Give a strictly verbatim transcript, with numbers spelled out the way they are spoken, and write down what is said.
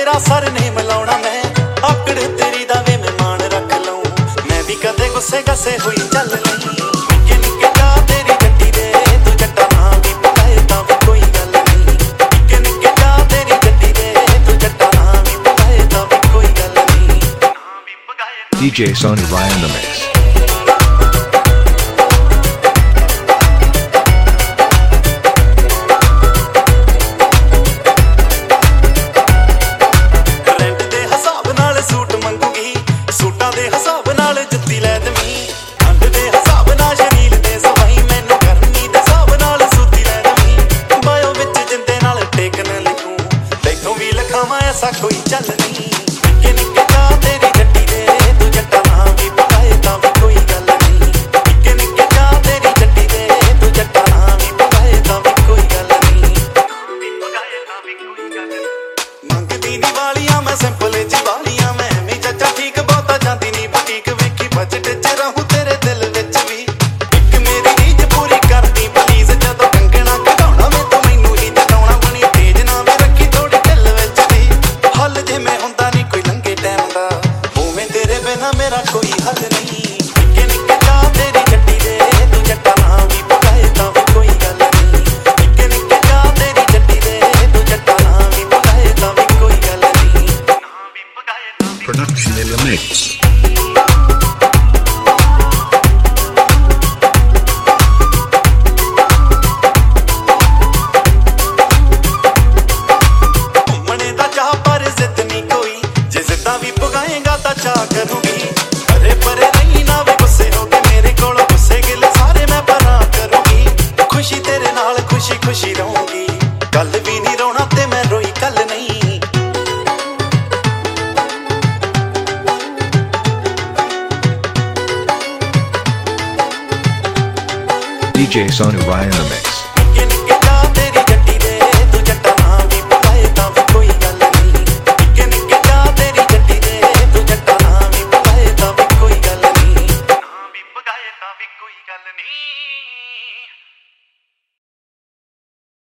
तेरा सर नहीं मिलाउना मैं आकड़ तेरी दा वे मैं मान रख लऊं मैं भी कदे गुस्से गसे हुई चल नहीं निक्के निक्के जा तेरी गड्डी दे तू जट्टा ना भी पकाए तां भी कोई गल नहीं निक्के निक्के जा तेरी गड्डी दे तू जट्टा ना भी पकाए तां भी कोई गल नहीं D J Sony Ryan the Mix. ऐसा कोई चल नहीं निक्के निक्के जा तेरी गड्डी दे तू जट्टा ना भी पकाए तां भी कोई गल नहीं निक्के निक्के जा तेरी गड्डी दे तू जट्टा ना भी पकाए तां भी कोई गल नहीं पकाए तां भी कोई गल नहीं मंगदी नी वालियां मैं सिंपल जी वालियां मैं मी चाचा ठीक बहुता जांदी नी बुटीक वेखी बजट च रहूं तेरे दिल विच भी एक मेरी रीज पूरी करदी प्लीज जदों कंगना कढाउणा मैं तो मैनू ही जटाउणा बनी तेज ना मैं रखी थोड़ी दिल विच हल जे मैं हुंदा नहीं कोई लंघे टाइम दा होवे तेरे बिना मेरा कोई हल नहीं निक्के निक्के जा तेरी गड्डी दे तू जट्टा ना भी पकाए तां भी कोई गल नहीं निक्के निक्के जा तेरी गड्डी दे तू जट्टा ना भी पकाए तां भी कोई गल नहीं Production in the mix. भी पुगाएगा ता चा करूंगी अरे परे नहीं ना वे गुस्से होके मेरे कोल गुस्से गिले सारे मैं परा करूंगी खुशी तेरे नाल खुशी खुशी रहूंगी कल भी नहीं रोना ते मैं रोई कल नहीं D J Sony Ryan the Mix.